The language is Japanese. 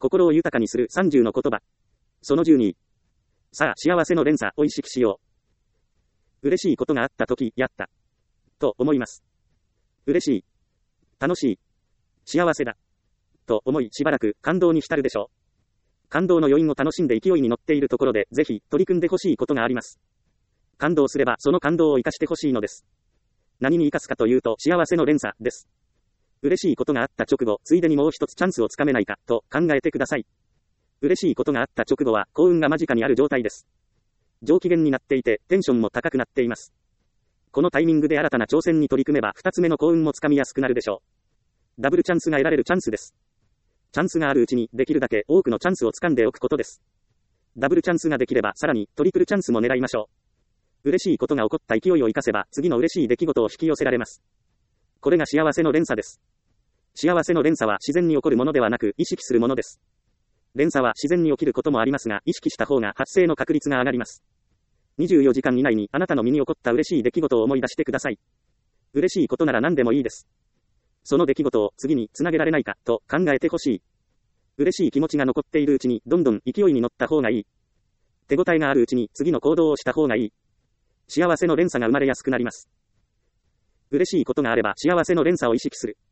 心を豊かにする30の言葉。その12。さあ、幸せの連鎖を意識しよう。嬉しいことがあったとき、やった。と思います。嬉しい。楽しい。幸せだ。と思い、しばらく感動に浸るでしょう。感動の余韻を楽しんで勢いに乗っているところで、ぜひ取り組んでほしいことがあります。感動すれば、その感動を生かしてほしいのです。何に生かすかというと、幸せの連鎖です。嬉しいことがあった直後、ついでにもう一つチャンスをつかめないか、と考えてください。嬉しいことがあった直後は、幸運が間近にある状態です。上機嫌になっていて、テンションも高くなっています。このタイミングで新たな挑戦に取り組めば、二つ目の幸運もつかみやすくなるでしょう。ダブルチャンスが得られるチャンスです。チャンスがあるうちに、できるだけ多くのチャンスをつかんでおくことです。ダブルチャンスができれば、さらにトリプルチャンスも狙いましょう。嬉しいことが起こった勢いを生かせば、次の嬉しい出来事を引き寄せられます。これが幸せの連鎖です。幸せの連鎖は自然に起こるものではなく、意識するものです。連鎖は自然に起きることもありますが、意識した方が発生の確率が上がります。24時間以内にあなたの身に起こった嬉しい出来事を思い出してください。嬉しいことなら何でもいいです。その出来事を次につなげられないかと考えてほしい。嬉しい気持ちが残っているうちにどんどん勢いに乗った方がいい。手応えがあるうちに次の行動をした方がいい。幸せの連鎖が生まれやすくなります。嬉しいことがあれば幸せの連鎖を意識する。